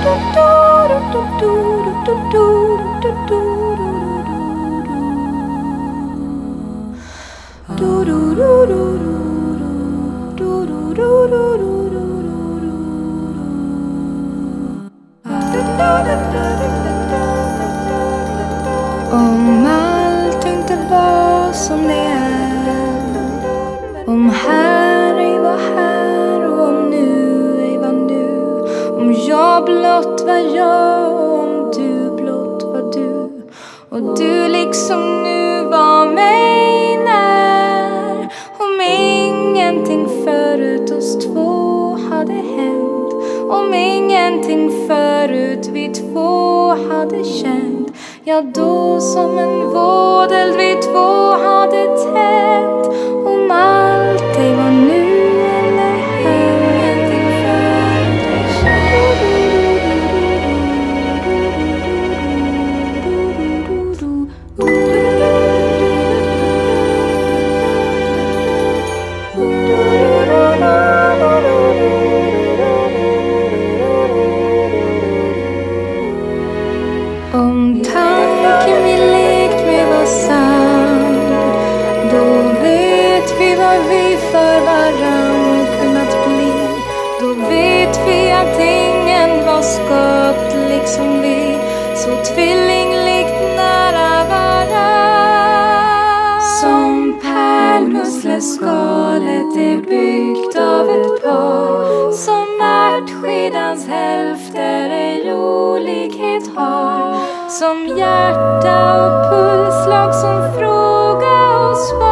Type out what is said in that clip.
Om allt inte var som det är, om här ej var här och om nu ej var nu, om jag blott var jag och om du blott var du, och du liksom nu var mig när, om ingenting förut oss två hade hänt, om ingenting förut vi två hade känt, ja då som en vådeld vi två hade tänt, om allt ej var nu eller här, ingenting förut vi om tanken vi lekt med var sann, då vet vi vad vi för varann kunnat bli. Då vet vi att ingen var skapt liksom vi, så tvillinglikt nära varann. Som pärlmusselskalet är byggt av ett par, som ärtskidans hälfter ej olikhet har, som hjärta och pulsslag som fråga och svar.